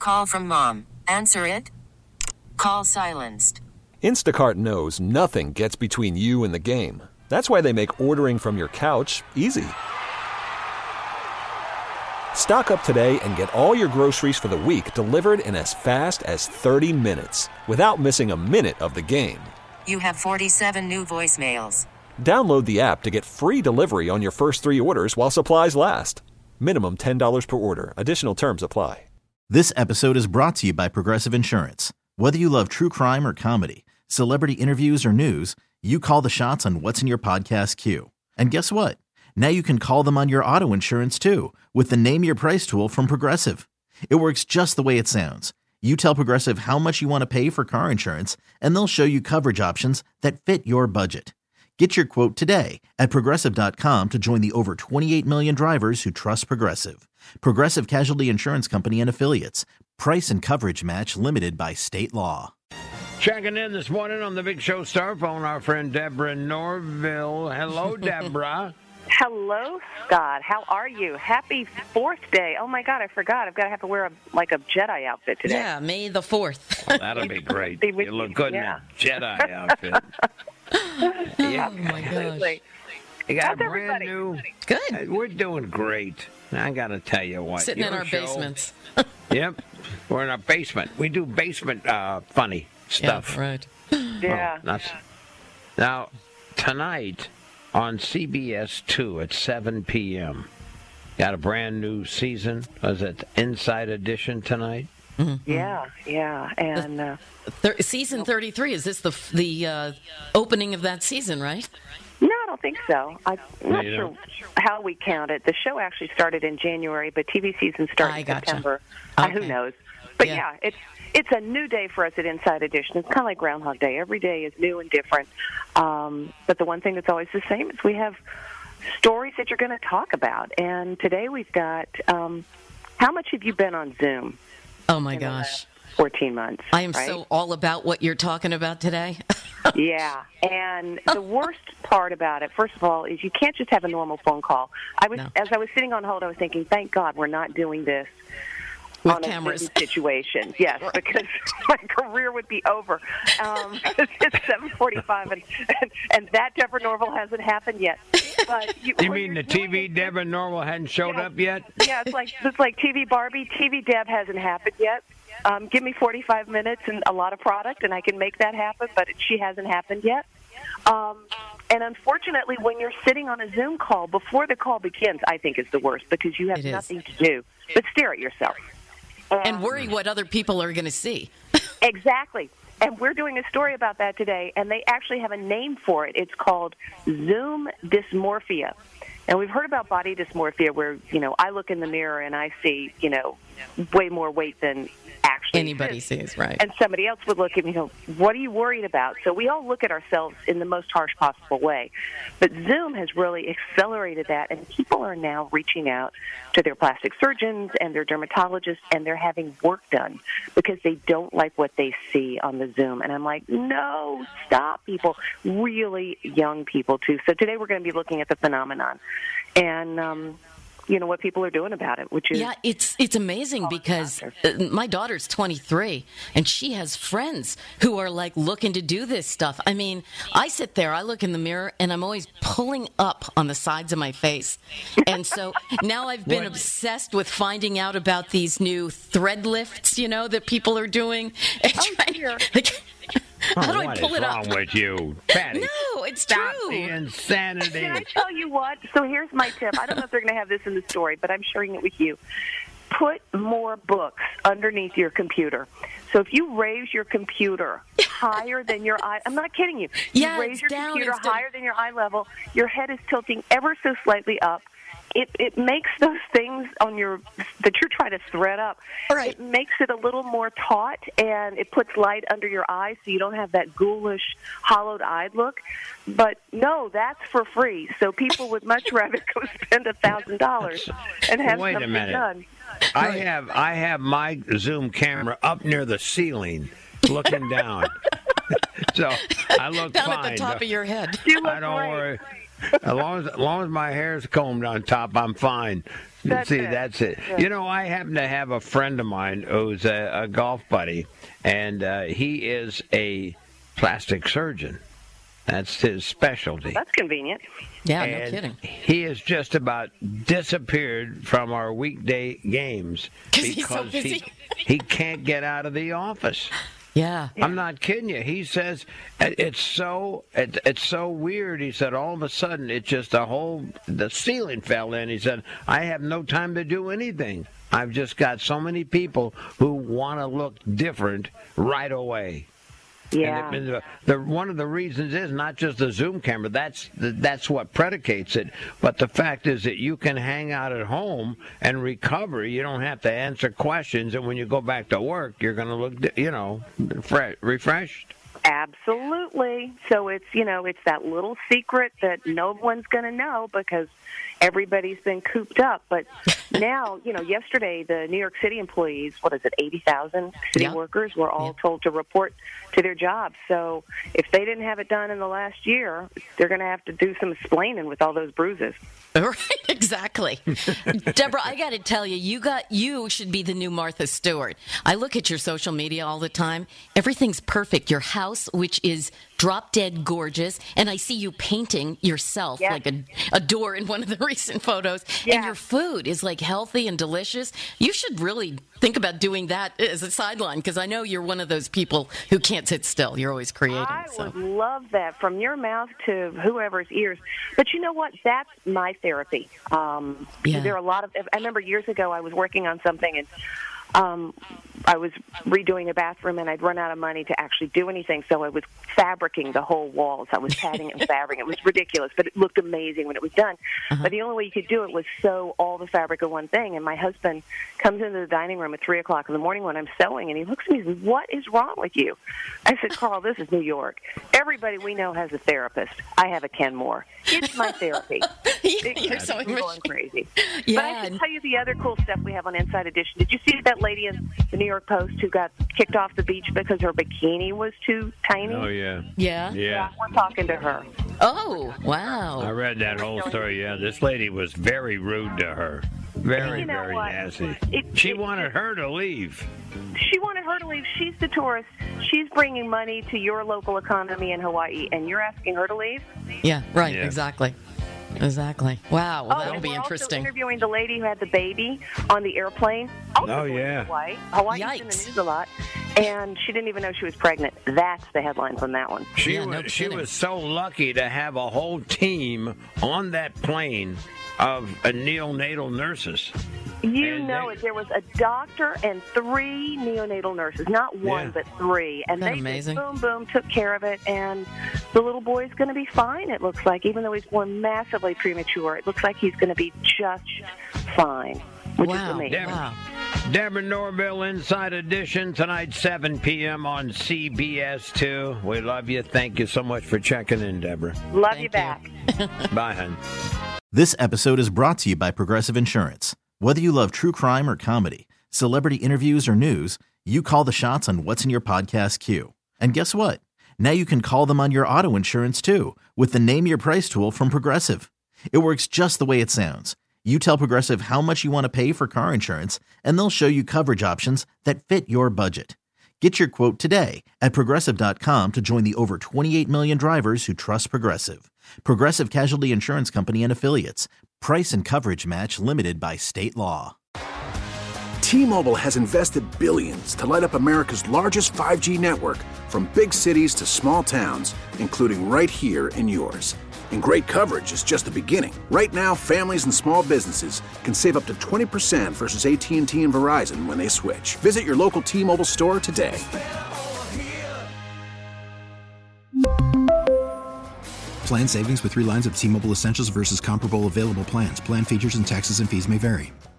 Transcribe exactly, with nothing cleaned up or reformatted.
Call from mom. Answer it. Call silenced. Instacart knows nothing gets between you and the game. That's why they make ordering from your couch easy. Stock up today and get all your groceries for the week delivered in as fast as thirty minutes without missing a minute of the game. You have forty-seven new voicemails. Download the app to get free delivery on your first three orders while supplies last. Minimum ten dollars per order. Additional terms apply. This episode is brought to you by Progressive Insurance. Whether you love true crime or comedy, celebrity interviews or news, you call the shots on what's in your podcast queue. And guess what? Now you can call them on your auto insurance too with the Name Your Price tool from Progressive. It works just the way it sounds. You tell Progressive how much you want to pay for car insurance, and they'll show you coverage options that fit your budget. Get your quote today at Progressive dot com to join the over twenty-eight million drivers who trust Progressive. Progressive Casualty Insurance Company and Affiliates. Price and coverage match limited by state law. Checking in this morning on the Big Show Star Phone, our friend Deborah Norville. Hello, Deborah. Hello, Scott. How are you? Happy fourth day. Oh, my God, I forgot. I've got to have to wear a, like a Jedi outfit today. Yeah, May the fourth. Oh, that'll be great. You look good yeah. in a Jedi outfit. Yeah. Oh, my gosh. You got How's a brand everybody? new. Good. We're doing great. I got to tell you what. Sitting in your our show- basements. Yep. We're in our basement. We do basement uh, funny stuff. Yeah, right. Yeah. Oh, that's, now, tonight on C B S two at seven p.m., got a brand new season. Was it Inside Edition tonight? Mm-hmm. Yeah, yeah. And uh, Thir- season thirty-three, is this the the uh, opening of that season, right? no, I don't think so. I'm not You sure don't? how we count it. The show actually started in January, but T V season started I in gotcha. September. Uh, who Okay. knows? But, Yeah. yeah, it's it's a new day for us at Inside Edition. It's kind of like Groundhog Day. Every day is new and different. Um, but the one thing that's always the same is we have stories that you're going to talk about. And today we've got, um, how much have you been on Zoom? Oh, my in the gosh. last fourteen months. I am right? so all about what you're talking about today. Yeah, and the worst part about it, first of all, is you can't just have a normal phone call. I was, No. as I was sitting on hold, I was thinking, thank God we're not doing this With on cameras. a Zoom situation. Yes, because my career would be over. Um, it's seven forty-five, and, and and that Deborah Norville hasn't happened yet. But you, You when mean you're the T V doing it- Deborah Normal hadn't showed Yeah. up yet? Yeah, it's like it's like T V Barbie. T V Deb hasn't happened yet. Um, give me forty-five minutes and a lot of product, and I can make that happen. But she hasn't happened yet. Um, and unfortunately, when you're sitting on a Zoom call before the call begins, I think is the worst because you have It is. nothing to do but stare at yourself And worry what other people are going to see. Exactly. And we're doing a story about that today, and they actually have a name for it. It's called Zoom dysmorphia. And we've heard about body dysmorphia where, you know, I look in the mirror and I see, you know, way more weight than actually Anybody exists. sees, right? And somebody else would look at me and go, what are you worried about? So we all look at ourselves in the most harsh possible way. But Zoom has really accelerated that, and people are now reaching out to their plastic surgeons and their dermatologists, and they're having work done because they don't like what they see on the Zoom. And I'm like, no, stop, people. Really young people, too. So today we're going to be looking at the phenomenon and, um, you know, what people are doing about it, which is... Yeah, it's it's amazing because uh, my daughter's twenty-three, and she has friends who are, like, looking to do this stuff. I mean, I sit there, I look in the mirror, and I'm always pulling up on the sides of my face. And so now I've been What? obsessed with finding out about these new thread lifts, you know, that people are doing. And Oh, trying- dear. like, how do I What pull is it wrong up? with you, Patty? No, it's Stop true. the insanity. Can I tell you what? So here's my tip. I don't know if they're going to have this in the story, but I'm sharing it with you. Put more books underneath your computer. So if you raise your computer higher than your eye, I'm not kidding you. Yeah, you raise it's your down computer instead of- higher than your eye level, your head is tilting ever so slightly up. It it makes those things on your that you're trying to thread up. Right. It makes it a little more taut, and it puts light under your eyes, so you don't have that ghoulish, hollowed-eyed look. But no, that's for free. So people would much rather go spend a thousand dollars and have Wait a something minute. done. I have I have my Zoom camera up near the ceiling, looking down. So I look Down fine. at the top of your head. You look I don't great. worry. As long as, as long as my hair's combed on top, I'm fine. That's See, it. that's it. Yeah. You know, I happen to have a friend of mine who's a, a golf buddy, and uh, he is a plastic surgeon. That's his specialty. That's convenient. Yeah, and no kidding. He has just about disappeared from our weekday games Because he's so because busy. he, he can't get out of the office. Yeah. I'm not kidding you. He says it- it's so it, it's so weird. He said all of a sudden it just a whole the ceiling fell in. He said I have no time to do anything. I've just got so many people who want to look different right away. Yeah. And the, the, one of the reasons is not just the Zoom camera. That's the, that's what predicates it. But the fact is that you can hang out at home and recover. You don't have to answer questions. And when you go back to work, you're going to look, you know, fre- refreshed. Absolutely. So it's, you know, it's that little secret that no one's going to know because everybody's been cooped up. But now, you know, yesterday the New York City employees, what is it, eighty thousand city Yeah. workers were all Yeah. told to report to their jobs. So if they didn't have it done in the last year, they're going to have to do some explaining with all those bruises. Right, exactly. Deborah, I got to tell you, you got you should be the new Martha Stewart. I look at your social media all the time. Everything's perfect. Your house, which is drop dead gorgeous, and I see you painting yourself Yes. like a, a door in one of the recent photos. Yeah. And your food is like healthy and delicious. You should really think about doing that as a sideline because I know you're one of those people who can't sit still. You're always creating. I so. would love that from your mouth to whoever's ears. But you know what? That's my therapy. Um, Yeah. There are a lot of. I remember years ago I was working on something and um, I was redoing a bathroom and I'd run out of money to actually do anything, so I was fabricing the whole walls. I was padding it and fabricating. It was ridiculous, but it looked amazing when it was done. Uh-huh. But the only way you could do it was sew all the fabric in one thing. And my husband comes into the dining room at three o'clock in the morning when I'm sewing, and he looks at me and says, "What is wrong with you?" I said, "Carl, this is New York. Everybody we know has a therapist. I have a Ken Moore. It's my therapy." You're so I'm going much- crazy. Yeah, But I and- can tell you the other cool stuff we have on Inside Edition. Did you see that lady in the New York Post who got kicked off the beach because her bikini was too tiny? Oh yeah, Yeah. yeah. We're talking to her. Oh, wow. I read that whole story. Yeah, this lady was very rude to her. Very, You know very what? nasty. It- she it- wanted her to leave. She wanted her to leave. She's the tourist. She's bringing money to your local economy in Hawaii, and you're asking her to leave? Yeah, right, Yeah. exactly. Exactly. Wow, well, oh, that'll and be we're interesting. also interviewing the lady who had the baby on the airplane. Also Oh, going to yeah. Hawaii. Hawaii's in the Yikes. news a lot, and she didn't even know she was pregnant. That's the headline from that one. She Yeah, was no she kidding. was so lucky to have a whole team on that plane of uh, neonatal nurses. You And know they- it. There was a doctor and three neonatal nurses, not one, Yeah. but three. And Isn't that they amazing? just boom, boom, took care of it. And the little boy's going to be fine, it looks like. Even though he's born massively premature, it looks like he's going to be just fine, which is Wow, amazing. wow. Deborah Norville, Inside Edition, tonight, seven p.m. on C B S two. We love you. Thank you so much for checking in, Deborah. Love Thank you back. Bye, hon. This episode is brought to you by Progressive Insurance. Whether you love true crime or comedy, celebrity interviews or news, you call the shots on what's in your podcast queue. And guess what? Now you can call them on your auto insurance too with the Name Your Price tool from Progressive. It works just the way it sounds. You tell Progressive how much you want to pay for car insurance, and they'll show you coverage options that fit your budget. Get your quote today at Progressive dot com to join the over twenty-eight million drivers who trust Progressive. Progressive Casualty Insurance Company and Affiliates. Price and coverage match limited by state law. T-Mobile has invested billions to light up America's largest five G network, from big cities to small towns, including right here in yours. And great coverage is just the beginning. Right now, families and small businesses can save up to twenty percent versus A T and T and Verizon when they switch. Visit your local T-Mobile store today. Plan savings with three lines of T-Mobile Essentials versus comparable available plans. Plan features and taxes and fees may vary.